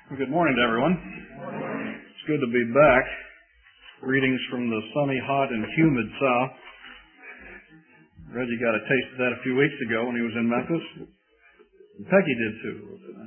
Well, good morning to everyone. It's good to be back. Greetings from the sunny, hot, and humid South. Reggie got a taste of that a few weeks ago when he was in Memphis. And Peggy did too.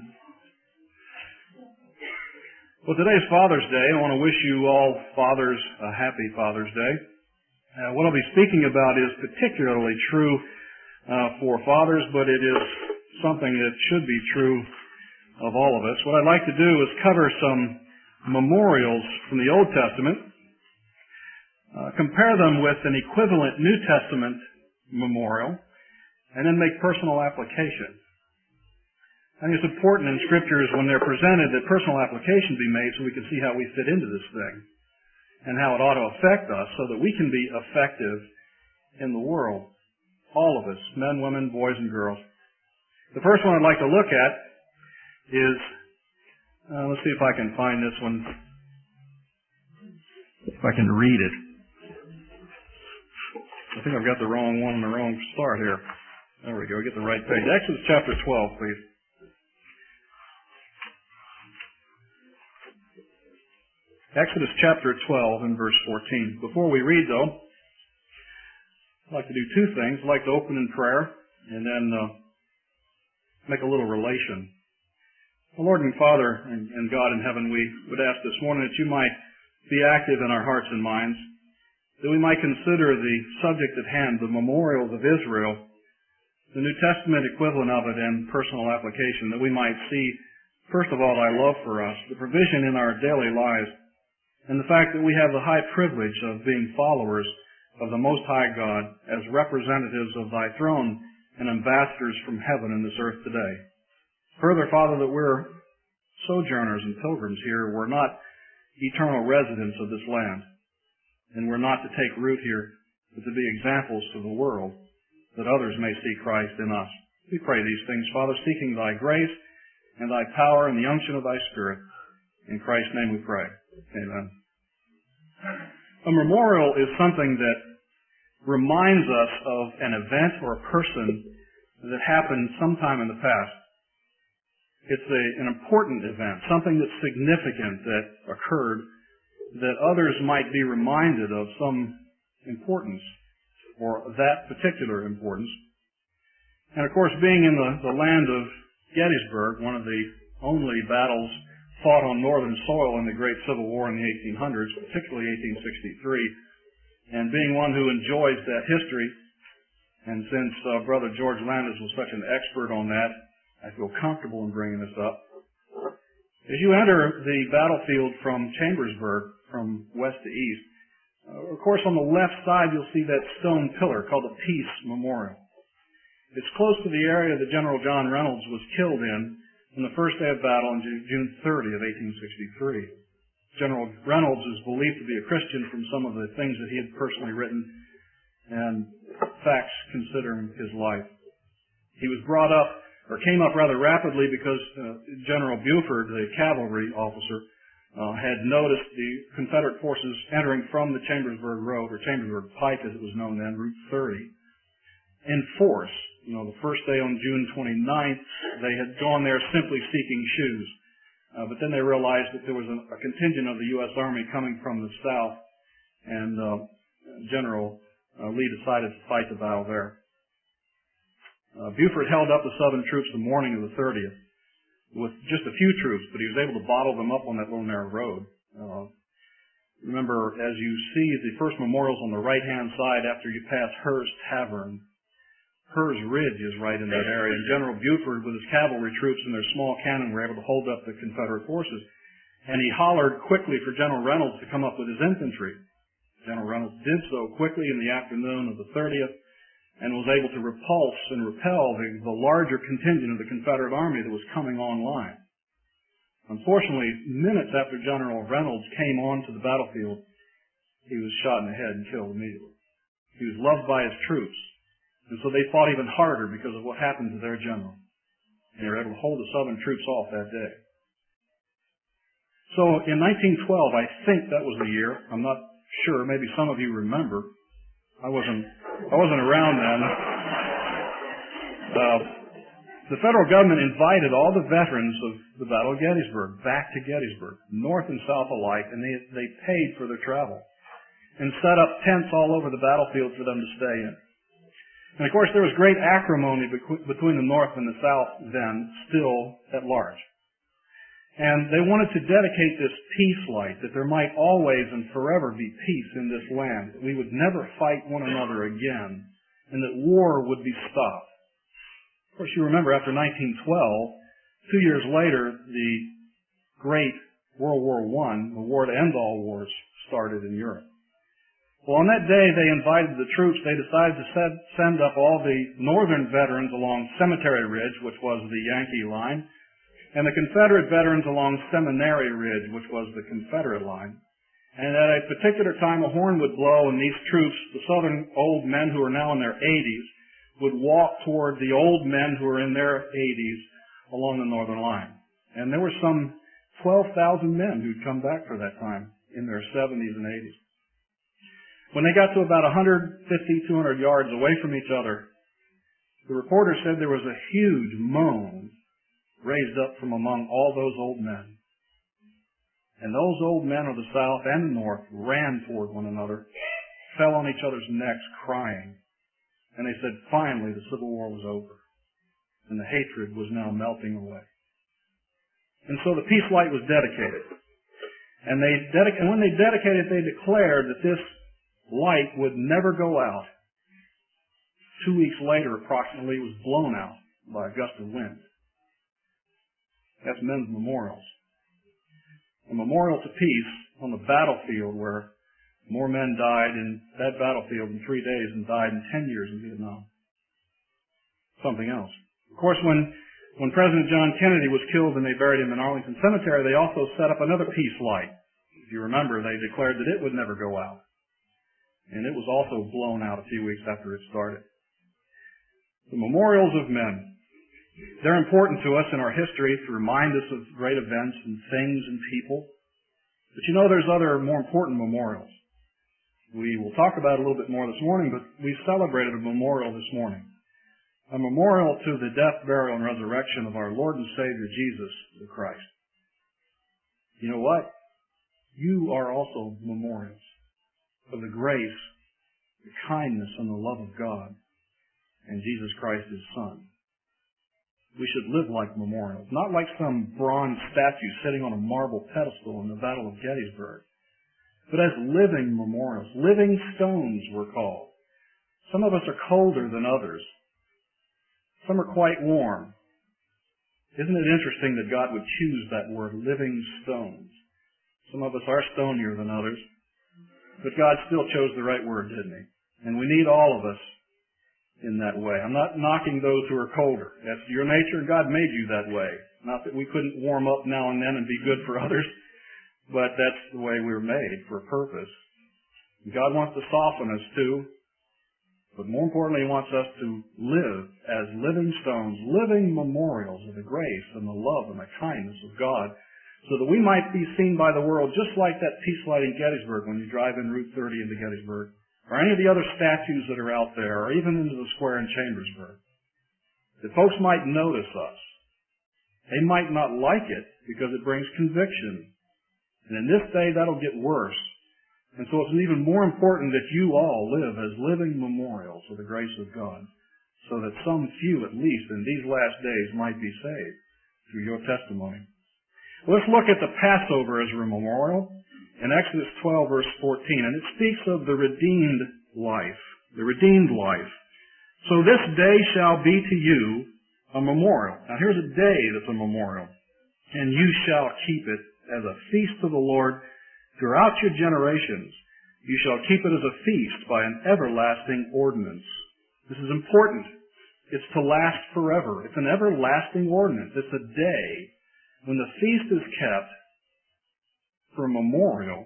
Well, today's Father's Day. I want to wish you all fathers a happy Father's Day. What I'll be speaking about is particularly true for fathers, but it is something that should be true of all of us. What I'd like to do is cover some memorials from the Old Testament, compare them with an equivalent New Testament memorial, and then make personal application. I think it's important in Scriptures when they're presented that personal application be made so we can see how we fit into this thing and how it ought to affect us so that we can be effective in the world. All of us, men, women, boys, and girls. The first one I'd like to look at is, let's see if I can find this one, if I can read it. I think I've got the wrong one on the wrong start here. There we go, get the right page. Exodus chapter 12, please. Exodus chapter 12 and verse 14. Before we read, though, I'd like to do two things. I'd like to open in prayer and then make a little relation. Lord and Father and God in heaven, we would ask this morning that you might be active in our hearts and minds, that we might consider the subject at hand, the memorials of Israel, the New Testament equivalent of it and personal application, that we might see, first of all, thy love for us, the provision in our daily lives, and the fact that we have the high privilege of being followers of the Most High God as representatives of thy throne and ambassadors from heaven in this earth today. Further, Father, that we're sojourners and pilgrims here. We're not eternal residents of this land. And we're not to take root here, but to be examples to the world, that others may see Christ in us. We pray these things, Father, seeking thy grace and thy power and the unction of thy Spirit. In Christ's name we pray. Amen. A memorial is something that reminds us of an event or a person that happened sometime in the past. It's an important event, something that's significant that occurred, that others might be reminded of some importance, or that particular importance. And of course, being in the land of Gettysburg, one of the only battles fought on northern soil in the Great Civil War in the 1800s, particularly 1863, and being one who enjoys that history, and since Brother George Landis was such an expert on that, I feel comfortable in bringing this up. As you enter the battlefield from Chambersburg, from west to east, of course on the left side you'll see that stone pillar called the Peace Memorial. It's close to the area that General John Reynolds was killed in on the first day of battle on June 30 of 1863. General Reynolds is believed to be a Christian from some of the things that he had personally written and facts considering his life. He was brought up, or came up rather rapidly because General Buford, the cavalry officer, had noticed the Confederate forces entering from the Chambersburg Road, or Chambersburg Pike as it was known then, Route 30, in force. The first day on June 29th, they had gone there simply seeking shoes. But then they realized that there was a contingent of the U.S. Army coming from the south, and General Lee decided to fight the battle there. Buford held up the Southern troops the morning of the 30th with just a few troops, but he was able to bottle them up on that little narrow road. Remember, as you see the first memorials on the right-hand side after you pass Hur's Tavern, Hur's Ridge is right in that area, and General Buford with his cavalry troops and their small cannon were able to hold up the Confederate forces. And he hollered quickly for General Reynolds to come up with his infantry. General Reynolds did so quickly in the afternoon of the 30th, and was able to repulse and repel the larger contingent of the Confederate Army that was coming online. Unfortunately, minutes after General Reynolds came onto the battlefield, he was shot in the head and killed immediately. He was loved by his troops, and so they fought even harder because of what happened to their general. And they were able to hold the Southern troops off that day. So in 1912, I think that was the year. I'm not sure. Maybe some of you remember. I wasn't around then. The federal government invited all the veterans of the Battle of Gettysburg back to Gettysburg, north and south alike, and they paid for their travel and set up tents all over the battlefield for them to stay in. And of course, there was great acrimony between the North and the South then, still at large. And they wanted to dedicate this peace light, that there might always and forever be peace in this land, that we would never fight one another again, and that war would be stopped. Of course, you remember after 1912, 2 years later, the great World War I, the war to end all wars, started in Europe. Well, on that day, they invited the troops. They decided to send up all the Northern veterans along Cemetery Ridge, which was the Yankee line, and the Confederate veterans along Seminary Ridge, which was the Confederate line. And at a particular time, a horn would blow, and these troops, the Southern old men who are now in their 80s, would walk toward the old men who were in their 80s along the Northern line. And there were some 12,000 men who'd come back for that time in their 70s and 80s. When they got to about 150, 200 yards away from each other, the reporter said there was a huge moan raised up from among all those old men. And those old men of the South and the North ran toward one another, fell on each other's necks crying. And they said, finally, the Civil War was over. And the hatred was now melting away. And so the peace light was dedicated. And when they dedicated it, they declared that this light would never go out. 2 weeks later, approximately, it was blown out by a gust of wind. That's men's memorials. A memorial to peace on the battlefield where more men died in that battlefield in 3 days than died in 10 years in Vietnam. Something else. Of course, when President John Kennedy was killed and they buried him in Arlington Cemetery, they also set up another peace light. If you remember, they declared that it would never go out. And it was also blown out a few weeks after it started. The memorials of men. They're important to us in our history to remind us of great events and things and people. But you know, there's other more important memorials. We will talk about it a little bit more this morning, but we celebrated a memorial this morning. A memorial to the death, burial, and resurrection of our Lord and Savior Jesus the Christ. You know what? You are also memorials of the grace, the kindness, and the love of God and Jesus Christ, His Son. We should live like memorials, not like some bronze statue sitting on a marble pedestal in the Battle of Gettysburg, but as living memorials. Living stones, we're called. Some of us are colder than others. Some are quite warm. Isn't it interesting that God would choose that word, living stones? Some of us are stonier than others, but God still chose the right word, didn't He? And we need all of us in that way. I'm not knocking those who are colder. That's your nature, and God made you that way. Not that we couldn't warm up now and then and be good for others, but that's the way we were made, for a purpose. And God wants to soften us too, but more importantly, He wants us to live as living stones, living memorials of the grace and the love and the kindness of God, so that we might be seen by the world just like that peace light in Gettysburg when you drive in Route 30 into Gettysburg, or any of the other statues that are out there, or even into the square in Chambersburg. That folks might notice us. They might not like it because it brings conviction. And in this day, that'll get worse. And so it's even more important that you all live as living memorials of the grace of God, so that some few, at least in these last days, might be saved through your testimony. Well, let's look at the Passover as a memorial in Exodus 12, verse 14, and it speaks of the redeemed life. The redeemed life. So this day shall be to you a memorial. Now here's a day that's a memorial. And you shall keep it as a feast to the Lord throughout your generations. You shall keep it as a feast by an everlasting ordinance. This is important. It's to last forever. It's an everlasting ordinance. It's a day when the feast is kept for a memorial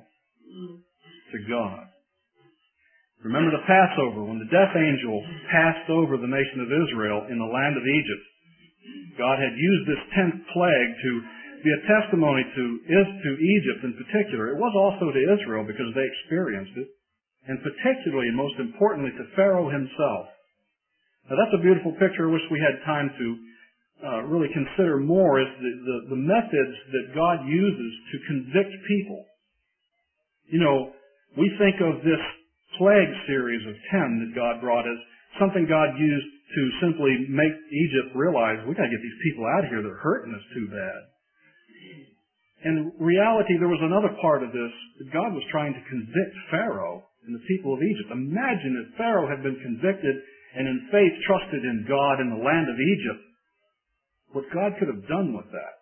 to God. Remember the Passover, when the death angel passed over the nation of Israel in the land of Egypt. God had used this 10th plague to be a testimony to Egypt in particular. It was also to Israel because they experienced it, and particularly and most importantly to Pharaoh himself. Now that's a beautiful picture. I wish we had time to really consider more is the methods that God uses to convict people. You know, we think of this plague series of 10 that God brought as something God used to simply make Egypt realize, we got to get these people out of here. They're hurting us too bad. In reality, there was another part of this that God was trying to convict Pharaoh and the people of Egypt. Imagine if Pharaoh had been convicted and in faith trusted in God in the land of Egypt. What God could have done with that.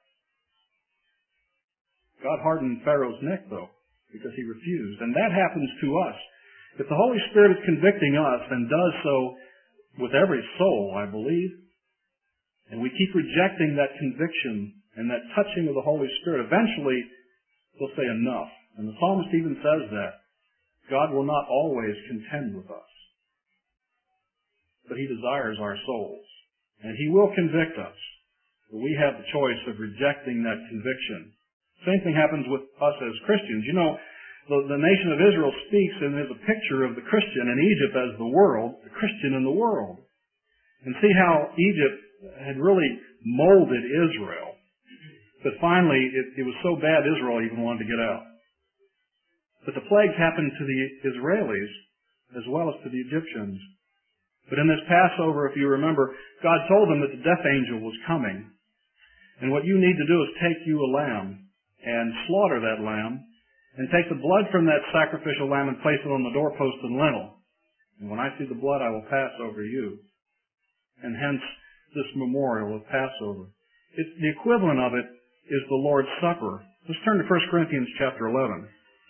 God hardened Pharaoh's neck, though, because he refused. And that happens to us. If the Holy Spirit is convicting us and does so with every soul, I believe, and we keep rejecting that conviction and that touching of the Holy Spirit, eventually we'll say enough. And the psalmist even says that. God will not always contend with us. But he desires our souls. And he will convict us. But we have the choice of rejecting that conviction. Same thing happens with us as Christians. You know, the nation of Israel speaks and is a picture of the Christian in Egypt as the world, the Christian in the world. And see how Egypt had really molded Israel. But finally, it was so bad Israel even wanted to get out. But the plagues happened to the Israelis as well as to the Egyptians. But in this Passover, if you remember, God told them that the death angel was coming. And what you need to do is take you a lamb and slaughter that lamb and take the blood from that sacrificial lamb and place it on the doorpost and lintel. And when I see the blood, I will pass over you. And hence this memorial of Passover. The equivalent of it is the Lord's Supper. Let's turn to 1 Corinthians chapter 11.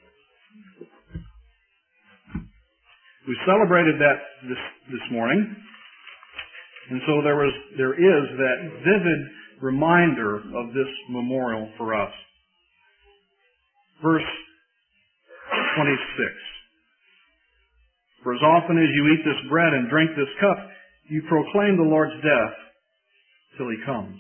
We celebrated that this morning. And so there is that vivid reminder of this memorial for us. Verse 26. For as often as you eat this bread and drink this cup, you proclaim the Lord's death till he comes.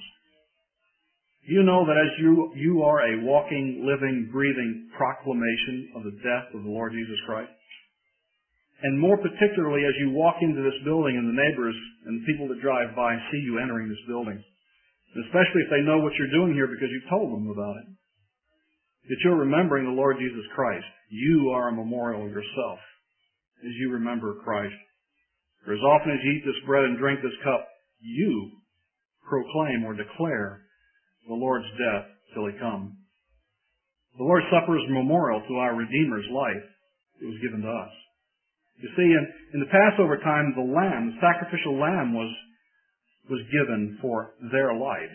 You know that as you are a walking, living, breathing proclamation of the death of the Lord Jesus Christ. And more particularly as you walk into this building and the neighbors and the people that drive by see you entering this building. Especially if they know what you're doing here because you've told them about it. That you're remembering the Lord Jesus Christ. You are a memorial yourself as you remember Christ. For as often as you eat this bread and drink this cup, you proclaim or declare the Lord's death till he comes. The Lord's Supper is a memorial to our Redeemer's life. It was given to us. You see, in the Passover time, the sacrificial lamb was given for their life.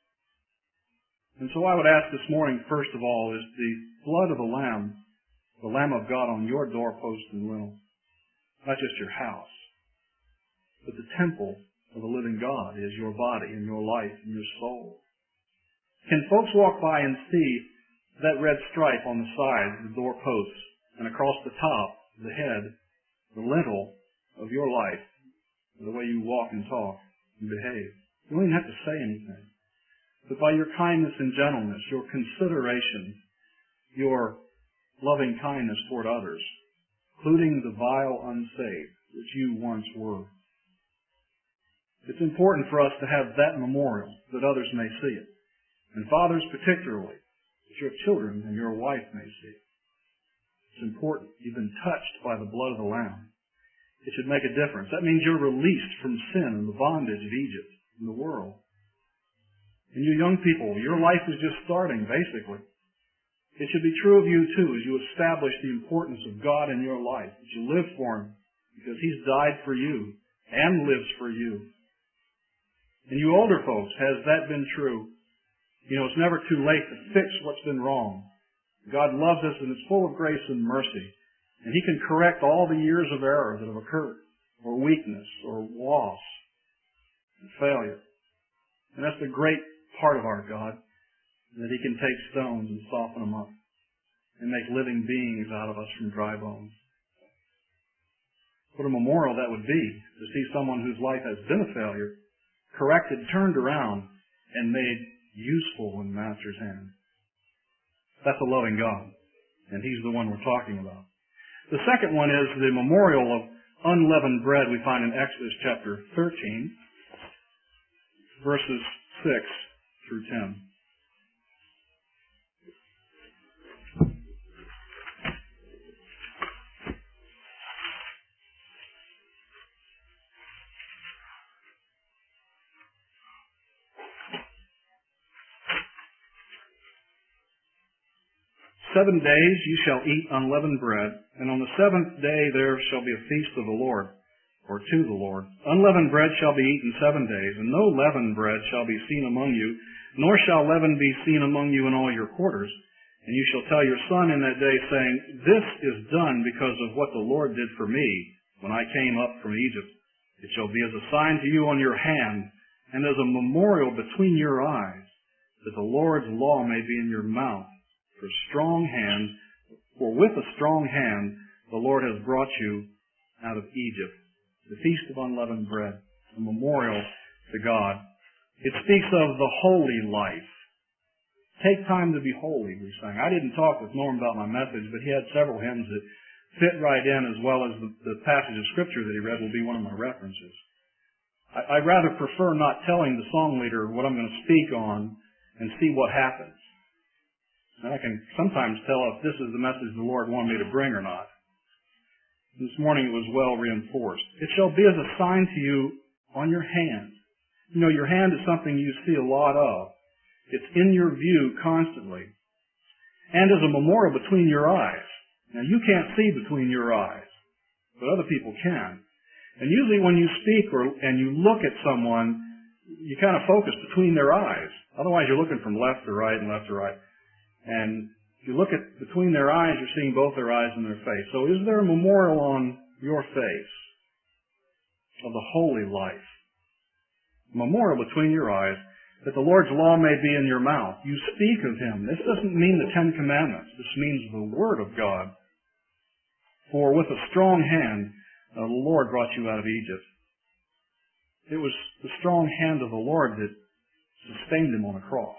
And so I would ask this morning, first of all, is the blood of the Lamb of God on your doorpost and lintel, not just your house, but the temple of the living God is your body and your life and your soul. Can folks walk by and see that red stripe on the side, the doorposts, and across the top, the head, the lintel of your life, the way you walk and talk and behave? You don't even have to say anything. But by your kindness and gentleness, your consideration, your loving kindness toward others, including the vile unsaved, which you once were. It's important for us to have that memorial that others may see it. And fathers particularly, that your children and your wife may see it. It's important. You've been touched by the blood of the Lamb. It should make a difference. That means you're released from sin and the bondage of Egypt and the world. And you young people, your life is just starting, basically. It should be true of you, too, as you establish the importance of God in your life, that you live for him, because he's died for you and lives for you. And you older folks, has that been true? You know, it's never too late to fix what's been wrong. God loves us and is full of grace and mercy. And he can correct all the years of error that have occurred, or weakness, or loss, and failure. And that's the great part of our God, that he can take stones and soften them up and make living beings out of us from dry bones. What a memorial that would be, to see someone whose life has been a failure, corrected, turned around, and made useful in the Master's hand. That's a loving God, and he's the one we're talking about. The second one is the memorial of unleavened bread we find in Exodus chapter 13, verses 6 through 10. "7 days you shall eat unleavened bread, and on the seventh day there shall be a feast of the Lord, or to the Lord. Unleavened bread shall be eaten 7 days, and no leavened bread shall be seen among you, nor shall leaven be seen among you in all your quarters. And you shall tell your son in that day, saying, This is done because of what the Lord did for me when I came up from Egypt. It shall be as a sign to you on your hand, and as a memorial between your eyes, that the Lord's law may be in your mouth. For with a strong hand the Lord has brought you out of Egypt." The Feast of Unleavened Bread, a memorial to God. It speaks of the holy life. Take time to be holy, we sang. I didn't talk with Norm about my message, but he had several hymns that fit right in, as well as the passage of Scripture that he read will be one of my references. I'd rather prefer not telling the song leader what I'm going to speak on and see what happens. And I can sometimes tell if this is the message the Lord wanted me to bring or not. This morning it was well reinforced. "It shall be as a sign to you on your hand." You know, your hand is something you see a lot of. It's in your view constantly. "And as a memorial between your eyes." Now you can't see between your eyes, but other people can. And usually when you speak and you look at someone, you kind of focus between their eyes. Otherwise you're looking from left to right and left to right. And if you look at between their eyes, you're seeing both their eyes and their face. So is there a memorial on your face of the holy life? A memorial between your eyes, that the Lord's law may be in your mouth. You speak of Him. This doesn't mean the 10 Commandments. This means the Word of God. "For with a strong hand the Lord brought you out of Egypt." It was the strong hand of the Lord that sustained Him on a cross.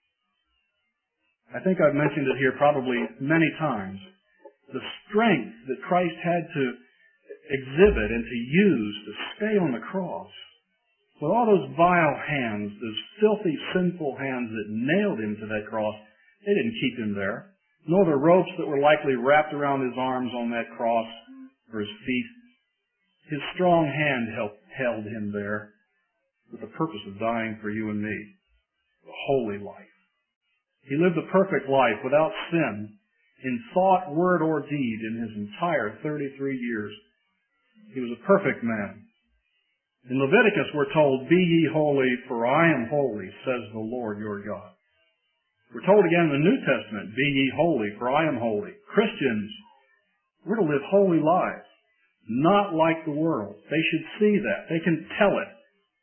I think I've mentioned it here probably many times. The strength that Christ had to exhibit and to use to stay on the cross. With all those vile hands, those filthy, sinful hands that nailed Him to that cross, they didn't keep Him there. Nor the ropes that were likely wrapped around His arms on that cross or His feet. His strong hand held Him there with the purpose of dying for you and me. The holy life. He lived a perfect life without sin in thought, word, or deed in His entire 33 years. He was a perfect man. In Leviticus we're told, "Be ye holy, for I am holy, says the Lord your God." We're told again in the New Testament, "Be ye holy, for I am holy." Christians, we're to live holy lives, not like the world. They should see that. They can tell it.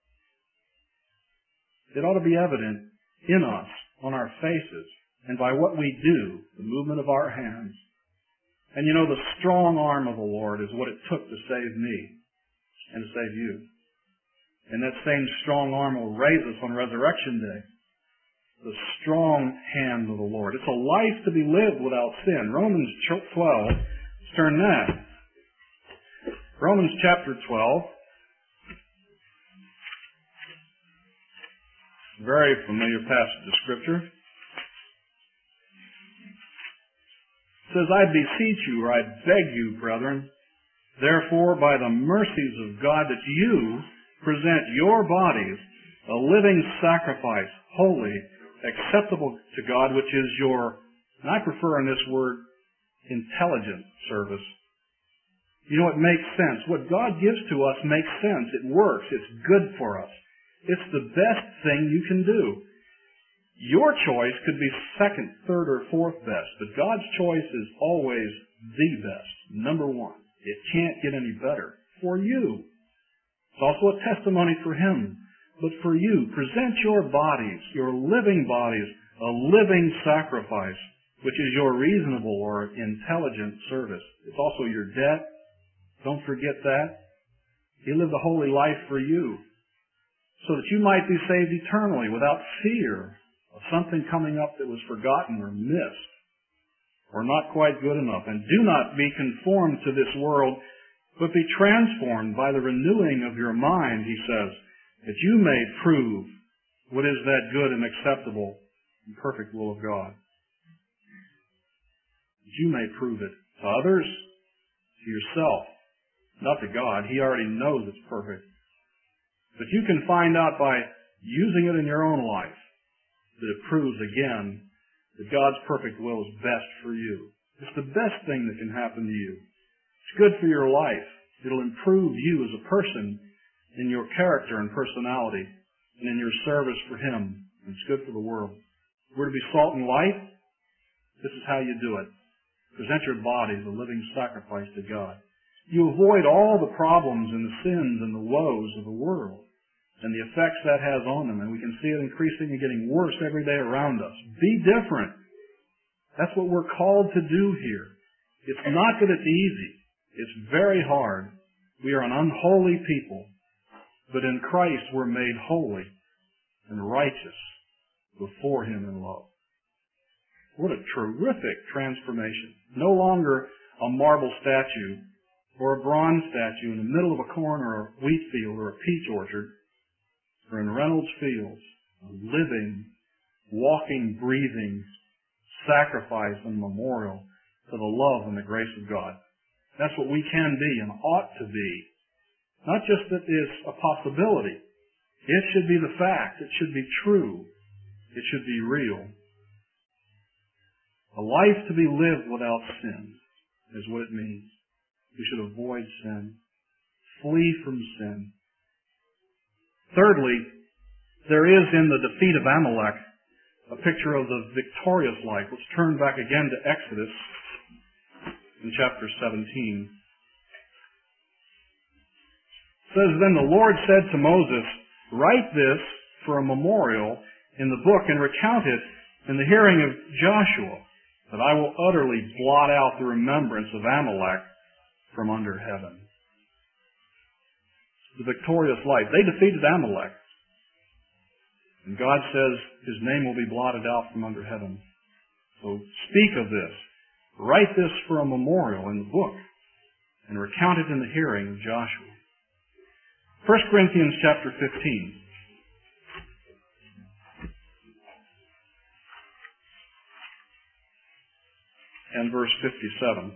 It ought to be evident in us, on our faces, and by what we do, the movement of our hands. And you know, the strong arm of the Lord is what it took to save me and to save you. And that same strong arm will raise us on Resurrection Day. The strong hand of the Lord. It's a life to be lived without sin. Romans 12. Let's turn that. Romans chapter 12. Very familiar passage of Scripture. It says, "I beseech you," or "I beg you, brethren, therefore by the mercies of God, that you present your bodies a living sacrifice, holy, acceptable to God, which is your," and I prefer in this word, "intelligent service." You know, it makes sense. What God gives to us makes sense. It works. It's good for us. It's the best thing you can do. Your choice could be second, third, or fourth best, but God's choice is always the best, number one. It can't get any better for you. It's also a testimony for Him, but for you. Present your bodies, your living bodies, a living sacrifice, which is your reasonable or intelligent service. It's also your debt. Don't forget that. He lived a holy life for you, so that you might be saved eternally without fear of something coming up that was forgotten or missed or not quite good enough. And do not be conformed to this world, but be transformed by the renewing of your mind, he says, that you may prove What is that good and acceptable and perfect will of God? That you may prove it to others, to yourself, not to God. He already knows it's perfect. But you can find out by using it in your own life that it proves again that God's perfect will is best for you. It's the best thing that can happen to you. It's good for your life. It'll improve you as a person in your character and personality and in your service for Him. And it's good for the world. We're to be salt and light. This is how you do it. Present your body as a living sacrifice to God. You avoid all the problems and the sins and the woes of the world and the effects that has on them. And we can see it increasing and getting worse every day around us. Be different. That's what we're called to do here. It's not that it's easy. It's very hard. We are an unholy people. But in Christ we're made holy and righteous before Him in love. What a terrific transformation. No longer a marble statue or a bronze statue in the middle of a corn or a wheat field or a peach orchard or in Reynolds Fields, a living, walking, breathing sacrifice and memorial to the love and the grace of God. That's what we can be and ought to be. Not just that it's a possibility. It should be the fact. It should be true. It should be real. A life to be lived without sin is what it means. We should avoid sin. Flee from sin. Thirdly, there is in the defeat of Amalek a picture of the victorious life. Let's turn back again to Exodus in chapter 17. It says, Then the Lord said to Moses, Write this for a memorial in the book and recount it in the hearing of Joshua, that I will utterly blot out the remembrance of Amalek from under heaven. The victorious life. They defeated Amalek. And God says His name will be blotted out from under heaven. So speak of this. Write this for a memorial in the book and recount it in the hearing of Joshua. 1 Corinthians chapter 15. And verse 57.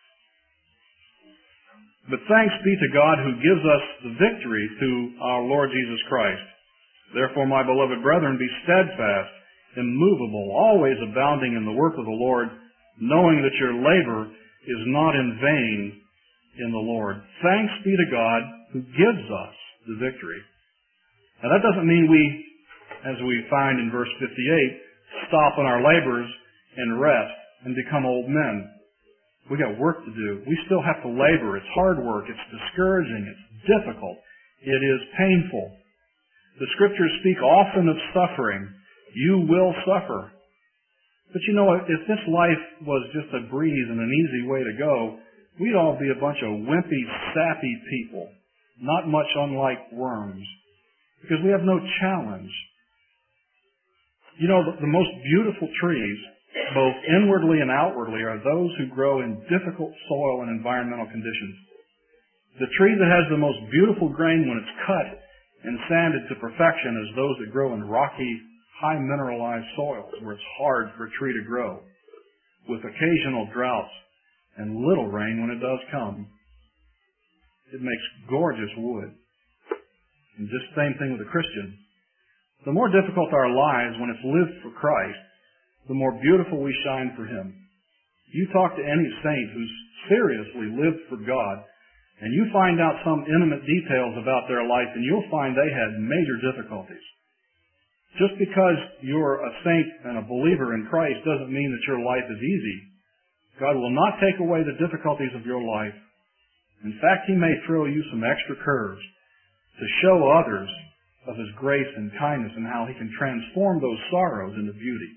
But thanks be to God who gives us the victory through our Lord Jesus Christ. Therefore, my beloved brethren, be steadfast, immovable, always abounding in the work of the Lord, knowing that your labor is not in vain in the Lord. Thanks be to God who gives us the victory. Now that doesn't mean we, as we find in verse 58, stop on our labors and rest and become old men. We got work to do. We still have to labor. It's hard work. It's discouraging. It's difficult. It is painful. The Scriptures speak often of suffering. You will suffer. But you know, if this life was just a breeze and an easy way to go, we'd all be a bunch of wimpy, sappy people, not much unlike worms, because we have no challenge. You know, the most beautiful trees, both inwardly and outwardly, are those who grow in difficult soil and environmental conditions. The tree that has the most beautiful grain when it's cut and sanded to perfection is those that grow in rocky, high mineralized soils where it's hard for a tree to grow, with occasional droughts and little rain when it does come. It makes gorgeous wood. And just the same thing with a Christian. The more difficult our lives when it's lived for Christ, the more beautiful we shine for Him. You talk to any saint who's seriously lived for God, and you find out some intimate details about their life, and you'll find they had major difficulties. Just because you're a saint and a believer in Christ doesn't mean that your life is easy. God will not take away the difficulties of your life. In fact, He may throw you some extra curves to show others of His grace and kindness and how He can transform those sorrows into beauty.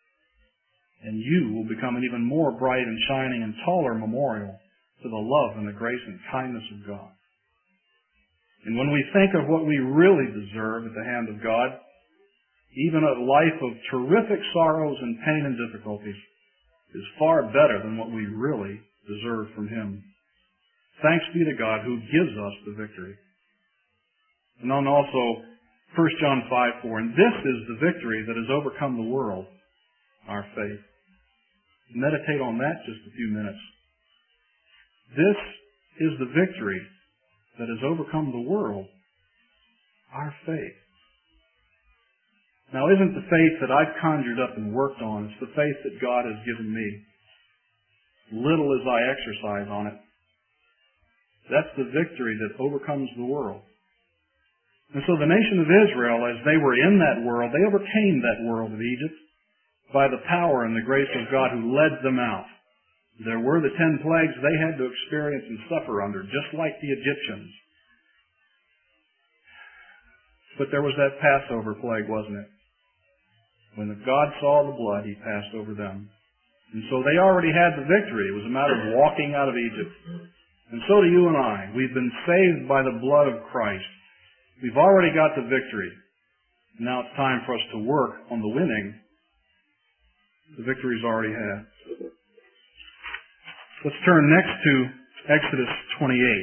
And you will become an even more bright and shining and taller memorial to the love and the grace and kindness of God. And when we think of what we really deserve at the hand of God, even a life of terrific sorrows and pain and difficulties is far better than what we really deserve from Him. Thanks be to God who gives us the victory. And then also, 1 John 5:4, and this is the victory that has overcome the world, our faith. Meditate on that just a few minutes. This is the victory that has overcome the world, our faith. Now, isn't the faith that I've conjured up and worked on, it's the faith that God has given me. Little as I exercise on it, that's the victory that overcomes the world. And so the nation of Israel, as they were in that world, they overcame that world of Egypt by the power and the grace of God who led them out. There were the 10 plagues they had to experience and suffer under, just like the Egyptians. But there was that Passover plague, wasn't it? When God saw the blood, He passed over them. And so they already had the victory. It was a matter of walking out of Egypt. And so do you and I. We've been saved by the blood of Christ. We've already got the victory. Now it's time for us to work on the winning. The victory's already had. Let's turn next to Exodus 28.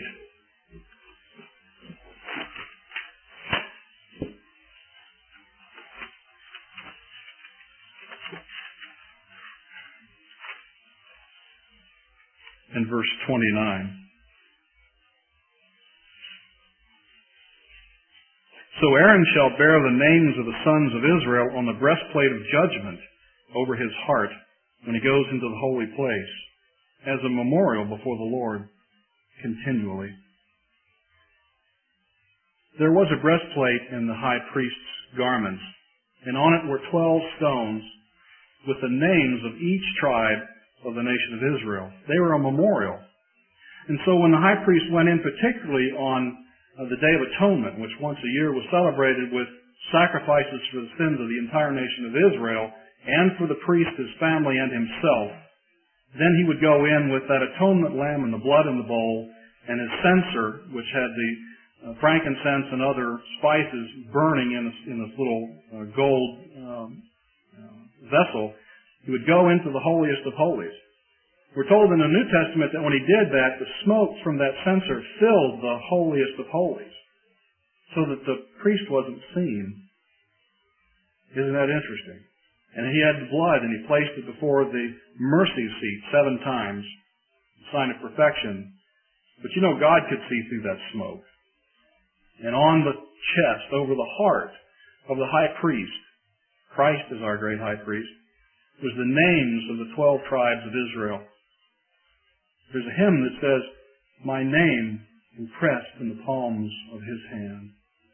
And verse 29. So Aaron shall bear the names of the sons of Israel on the breastplate of judgment over his heart when he goes into the holy place, as a memorial before the Lord continually. There was a breastplate in the high priest's garments, and on it were 12 stones with the names of each tribe of the nation of Israel. They were a memorial. And so when the high priest went in, particularly on the Day of Atonement, which once a year was celebrated with sacrifices for the sins of the entire nation of Israel, and for the priest, his family, and himself, then he would go in with that atonement lamb and the blood in the bowl, and his censer, which had the frankincense and other spices burning in this little gold vessel. He would go into the holiest of holies. We're told in the New Testament that when he did that, the smoke from that censer filled the holiest of holies, so that the priest wasn't seen. Isn't that interesting? And he had the blood, and he placed it before the mercy seat 7 times, a sign of perfection. But you know, God could see through that smoke. And on the chest, over the heart of the high priest, Christ is our great high priest, was the names of the 12 tribes of Israel. There's a hymn that says, "My name impressed in the palms of His hand."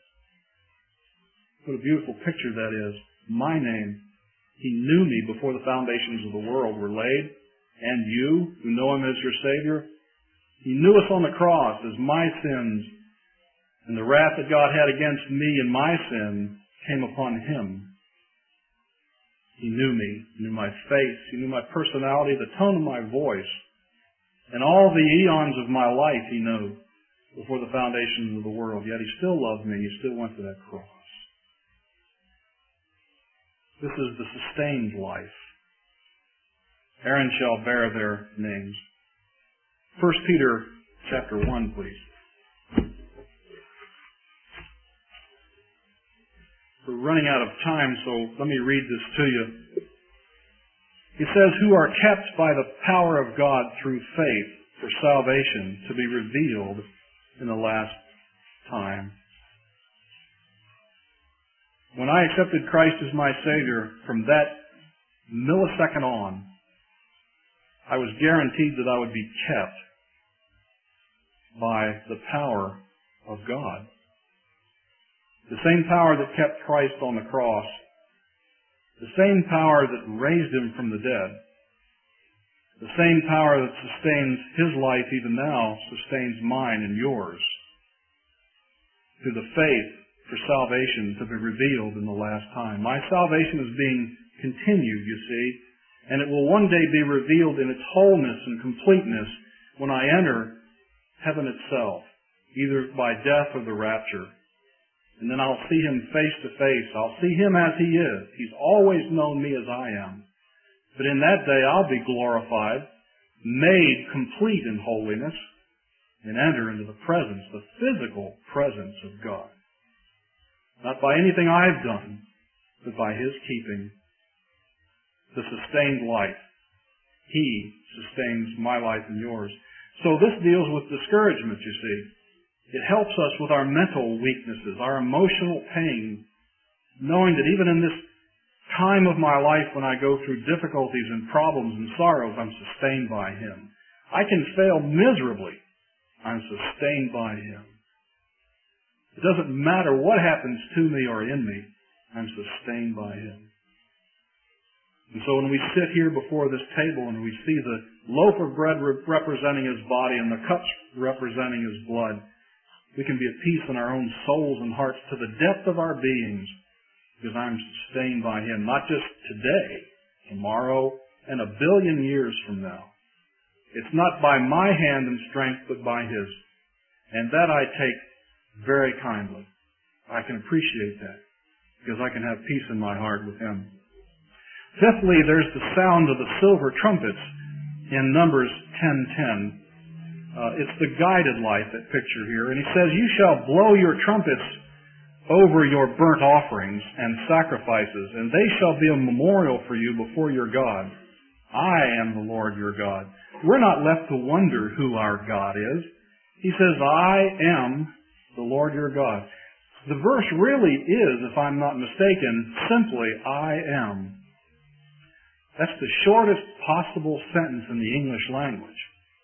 What a beautiful picture that is. My name. He knew me before the foundations of the world were laid. And you, who know Him as your Savior, He knew us on the cross as my sins. And the wrath that God had against me and my sin came upon Him. He knew me, He knew my face, He knew my personality, the tone of my voice, and all the eons of my life He knew before the foundations of the world. Yet He still loved me. He still went to that cross. This is the sustained life. Aaron shall bear their names. 1 Peter chapter 1, please. We're running out of time, so let me read this to you. It says, "Who are kept by the power of God through faith for salvation to be revealed in the last time." When I accepted Christ as my Savior, from that millisecond on, I was guaranteed that I would be kept by the power of God. The same power that kept Christ on the cross, the same power that raised Him from the dead, the same power that sustains His life even now sustains mine and yours, through the faith for salvation to be revealed in the last time. My salvation is being continued, you see, and it will one day be revealed in its wholeness and completeness when I enter heaven itself, either by death or the rapture. And then I'll see Him face to face. I'll see Him as He is. He's always known me as I am. But in that day I'll be glorified, made complete in holiness, and enter into the presence, the physical presence of God. Not by anything I've done, but by His keeping. The sustained life. He sustains my life and yours. So this deals with discouragement, you see. It helps us with our mental weaknesses, our emotional pain, knowing that even in this time of my life when I go through difficulties and problems and sorrows, I'm sustained by Him. I can fail miserably. I'm sustained by Him. It doesn't matter what happens to me or in me. I'm sustained by Him. And so when we sit here before this table and we see the loaf of bread representing His body and the cups representing His blood, we can be at peace in our own souls and hearts to the depth of our beings because I'm sustained by Him, not just today, tomorrow, and a billion years from now. It's not by my hand and strength, but by His. And that I take very kindly. I can appreciate that because I can have peace in my heart with Him. Fifthly, there's the sound of the silver trumpets in Numbers 10:10. It's the guided life, that picture here. And He says, "You shall blow your trumpets over your burnt offerings and sacrifices, and they shall be a memorial for you before your God. I am the Lord your God." We're not left to wonder who our God is. He says, "I am the Lord your God." The verse really is, if I'm not mistaken, simply, "I am." That's the shortest possible sentence in the English language.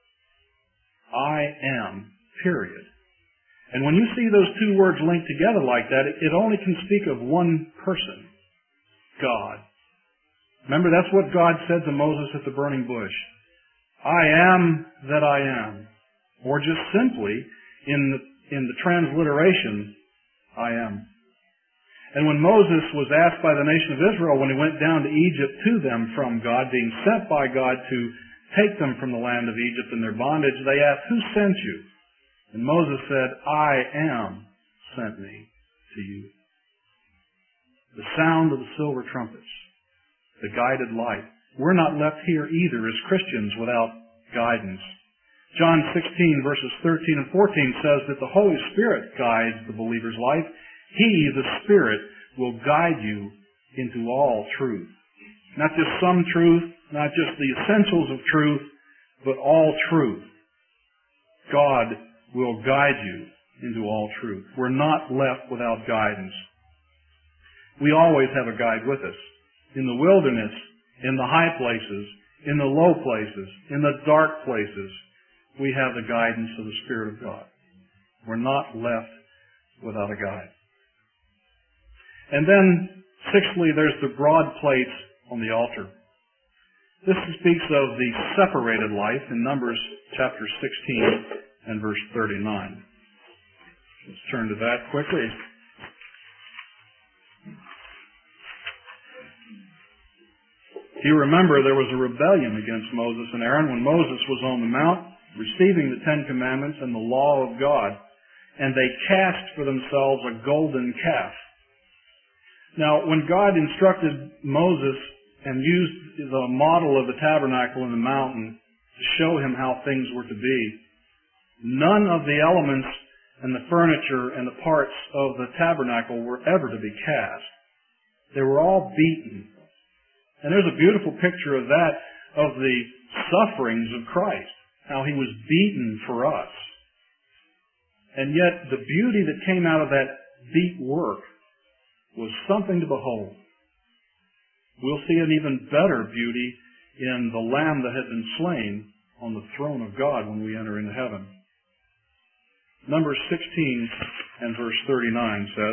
I am, period. And when you see those two words linked together like that, it only can speak of one person, God. Remember, that's what God said to Moses at the burning bush. I am that I am. Or just simply, in the transliteration, I am. And when Moses was asked by the nation of Israel, when he went down to Egypt to them from God, being sent by God to take them from the land of Egypt and their bondage, they asked, "Who sent you?" And Moses said, "I am sent me to you." The sound of the silver trumpets, the guided light. We're not left here either as Christians without guidance. John 16 verses 13 and 14 says that the Holy Spirit guides the believer's life. He, the Spirit, will guide you into all truth. Not just some truth, not just the essentials of truth, but all truth. God will guide you into all truth. We're not left without guidance. We always have a guide with us. In the wilderness, in the high places, in the low places, in the dark places, we have the guidance of the Spirit of God. We're not left without a guide. And then, sixthly, there's the broad plates on the altar. This speaks of the separated life in Numbers chapter 16 and verse 39. Let's turn to that quickly. You remember there was a rebellion against Moses and Aaron when Moses was on the mount receiving the Ten Commandments and the law of God, and they cast for themselves a golden calf. Now, when God instructed Moses and used the model of the tabernacle in the mountain to show him how things were to be, none of the elements and the furniture and the parts of the tabernacle were ever to be cast. They were all beaten. And there's a beautiful picture of that, of the sufferings of Christ, how He was beaten for us. And yet, the beauty that came out of that beat work was something to behold. We'll see an even better beauty in the Lamb that had been slain on the throne of God when we enter into heaven. Numbers 16 and verse 39 says,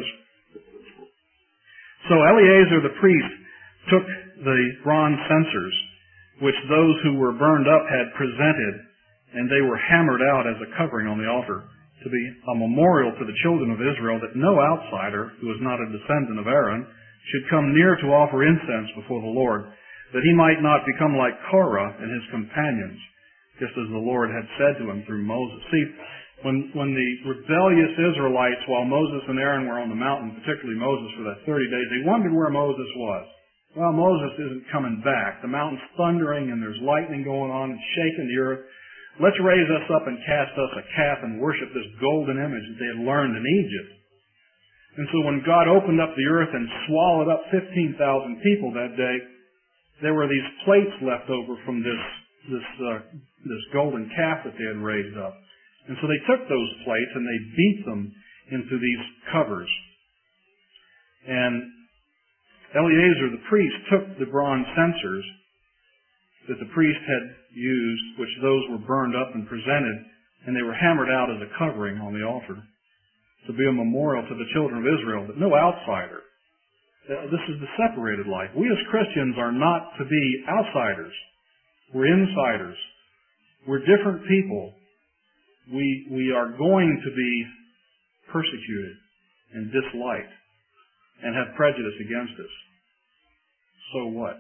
"So Eleazar the priest took the bronze censers, which those who were burned up had presented, and they were hammered out as a covering on the altar, to be a memorial to the children of Israel that no outsider, who is not a descendant of Aaron, should come near to offer incense before the Lord, that he might not become like Korah and his companions, just as the Lord had said to him through Moses." See, when the rebellious Israelites, while Moses and Aaron were on the mountain, particularly Moses for that 30 days, they wondered where Moses was. Well, Moses isn't coming back. The mountain's thundering and there's lightning going on and shaking the earth. Let's raise us up and cast us a calf and worship this golden image that they had learned in Egypt. And so when God opened up the earth and swallowed up 15,000 people that day, there were these plates left over from this golden calf that they had raised up. And so they took those plates and they beat them into these covers. And Eleazar the priest took the bronze censers that the priest had used, which those were burned up and presented, and they were hammered out as a covering on the altar to be a memorial to the children of Israel, that no outsider. This is the separated life. We as Christians are not to be outsiders. We're insiders. We're different people. We are going to be persecuted and disliked and have prejudice against us. So what?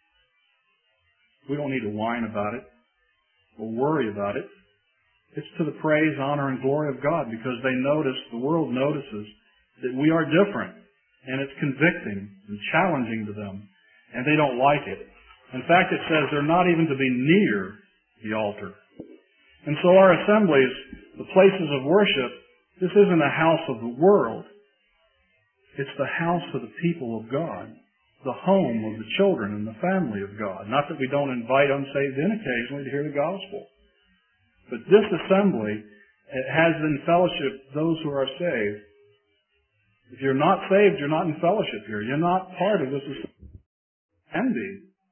We don't need to whine about it or worry about it. It's to the praise, honor, and glory of God, because the world notices that we are different, and it's convicting and challenging to them, and they don't like it. In fact, it says they're not even to be near the altar. And so our assemblies, the places of worship, this isn't a house of the world. It's the house of the people of God, the home of the children and the family of God. Not that we don't invite unsaved in occasionally to hear the gospel. But this assembly has in fellowship those who are saved. If you're not saved, you're not in fellowship here. You're not part of this assembly. Can be.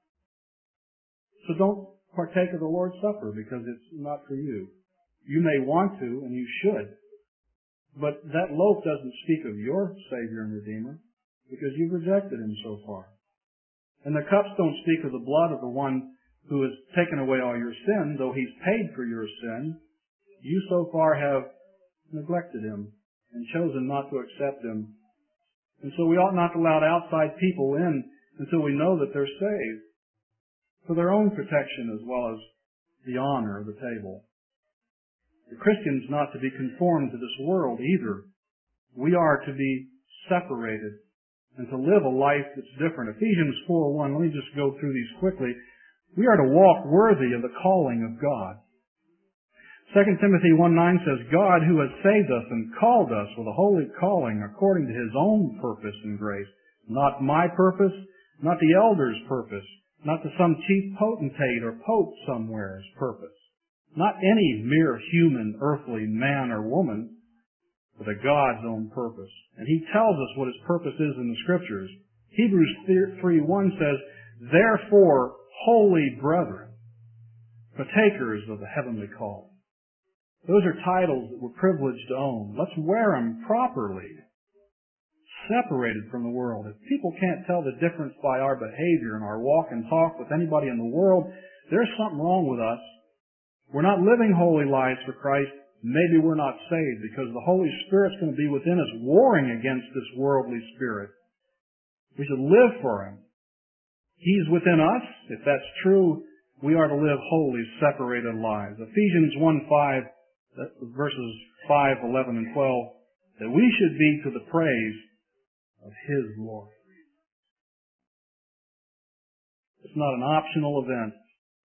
So don't partake of the Lord's Supper because it's not for you. You may want to, and you should. But that loaf doesn't speak of your Savior and Redeemer because you've rejected Him so far. And the cups don't speak of the blood of the one who has taken away all your sin, though He's paid for your sin. You so far have neglected Him and chosen not to accept Him. And so we ought not to allow outside people in until we know that they're saved, for their own protection as well as the honor of the table. The Christian's not to be conformed to this world either. We are to be separated and to live a life that's different. Ephesians 4:1, let me just go through these quickly. We are to walk worthy of the calling of God. 2 Timothy 1:9 says, God who has saved us and called us with a holy calling according to His own purpose and grace. Not my purpose, not the elder's purpose, not to some chief potentate or pope somewhere's purpose. Not any mere human, earthly man or woman, but a God's own purpose. And He tells us what His purpose is in the Scriptures. Hebrews 3:1 says, therefore, holy brethren, partakers of the heavenly call. Those are titles that we're privileged to own. Let's wear them properly, separated from the world. If people can't tell the difference by our behavior and our walk and talk with anybody in the world, there's something wrong with us. We're not living holy lives for Christ. Maybe we're not saved because the Holy Spirit's going to be within us warring against this worldly spirit. We should live for Him. He's within us. If that's true, we are to live holy, separated lives. Ephesians 1:5, verses 5, 11, and 12, that we should be to the praise of His glory. It's not an optional event.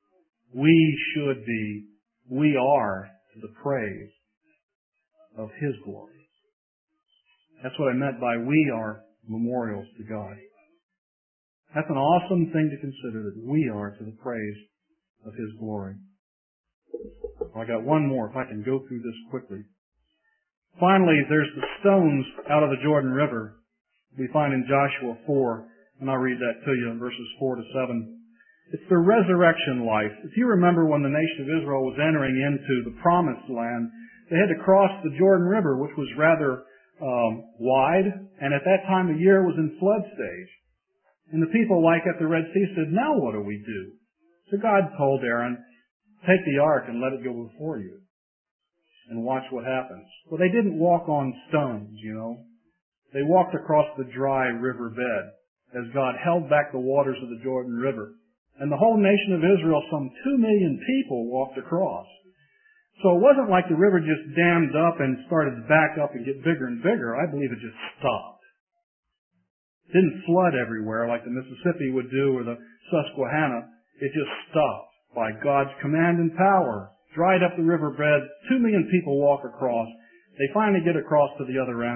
We are to the praise of His glory. That's what I meant by we are memorials to God. That's an awesome thing to consider, that we are to the praise of His glory. Well, I got one more, if I can go through this quickly. Finally, there's the stones out of the Jordan River we find in Joshua 4, and I'll read that to you in verses 4 to 7. It's the resurrection life. If you remember when the nation of Israel was entering into the Promised Land, they had to cross the Jordan River, which was rather wide, and at that time of year was in flood stage. And the people, like at the Red Sea, said, now what do we do? So God told Aaron, take the ark and let it go before you and watch what happens. Well, they didn't walk on stones, They walked across the dry river bed as God held back the waters of the Jordan River. And the whole nation of Israel, some 2 million people, walked across. So it wasn't like the river just dammed up and started to back up and get bigger and bigger. I believe it just stopped. It didn't flood everywhere like the Mississippi would do or the Susquehanna. It just stopped by God's command and power. Dried up the riverbed. 2 million people walk across. They finally get across to the other end.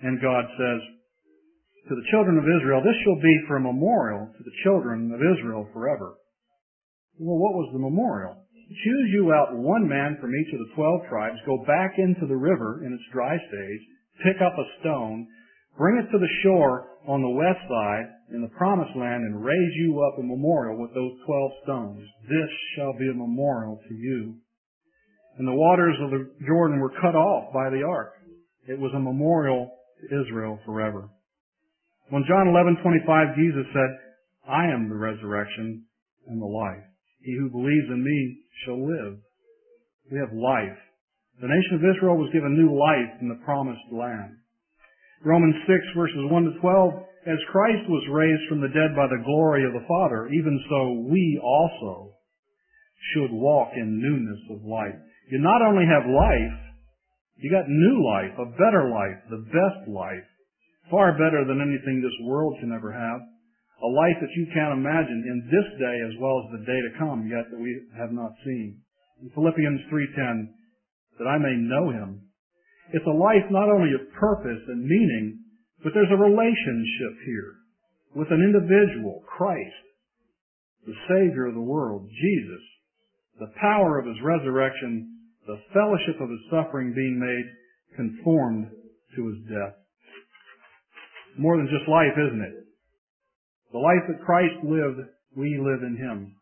And God says to the children of Israel, this shall be for a memorial to the children of Israel forever. Well, what was the memorial? Choose you out one man from each of the 12 tribes, go back into the river in its dry stage, pick up a stone, bring it to the shore on the west side in the promised land, and raise you up a memorial with those 12 stones. This shall be a memorial to you. And the waters of the Jordan were cut off by the ark. It was a memorial to Israel forever. When John 11:25, Jesus said, I am the resurrection and the life. He who believes in me shall live. We have life. The nation of Israel was given new life in the promised land. Romans 6 verses 1 to 12, as Christ was raised from the dead by the glory of the Father, even so we also should walk in newness of life. You not only have life, you got new life, a better life, the best life, far better than anything this world can ever have. A life that you can't imagine in this day as well as the day to come, yet that we have not seen. In Philippians 3:10, that I may know Him. It's a life not only of purpose and meaning, but there's a relationship here with an individual, Christ, the Savior of the world, Jesus, the power of His resurrection, the fellowship of His suffering being made conformed to His death. More than just life, isn't it? The life that Christ lived, we live in Him.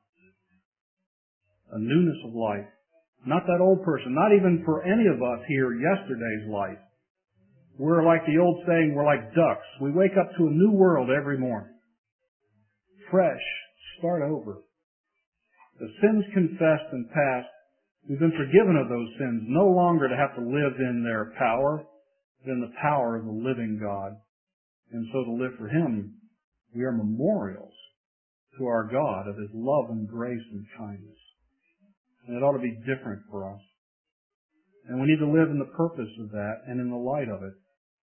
A newness of life. Not that old person, not even for any of us here, yesterday's life. We're like the old saying, we're like ducks. We wake up to a new world every morning. Fresh, start over. The sins confessed and past, we've been forgiven of those sins, no longer to have to live in their power, but in the power of the living God. And so to live for Him, we are memorials to our God of His love and grace and kindness. And it ought to be different for us. And we need to live in the purpose of that and in the light of it.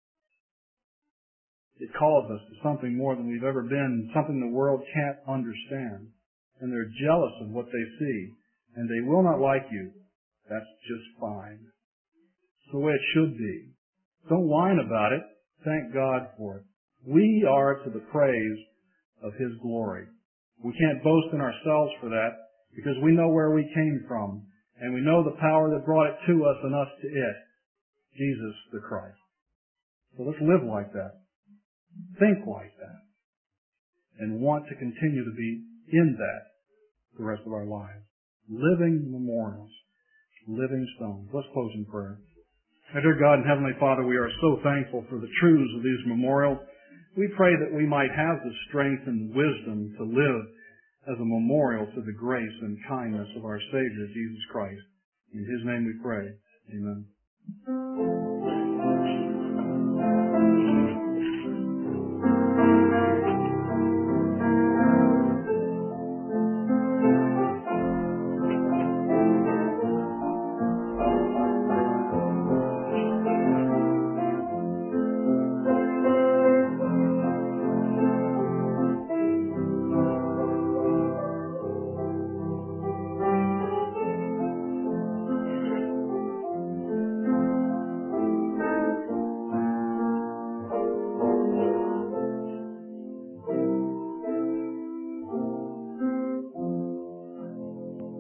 It calls us to something more than we've ever been, something the world can't understand. And they're jealous of what they see. And they will not like you. That's just fine. It's the way it should be. Don't whine about it. Thank God for it. We are to the praise of His glory. We can't boast in ourselves for that because we know where we came from and we know the power that brought it to us and us to it, Jesus the Christ. So let's live like that. Think like that. And want to continue to be in that the rest of our lives. Living memorials. Living stones. Let's close in prayer. Our dear God and Heavenly Father, we are so thankful for the truths of these memorials. We pray that we might have the strength and wisdom to live as a memorial to the grace and kindness of our Savior, Jesus Christ. In His name we pray. Amen.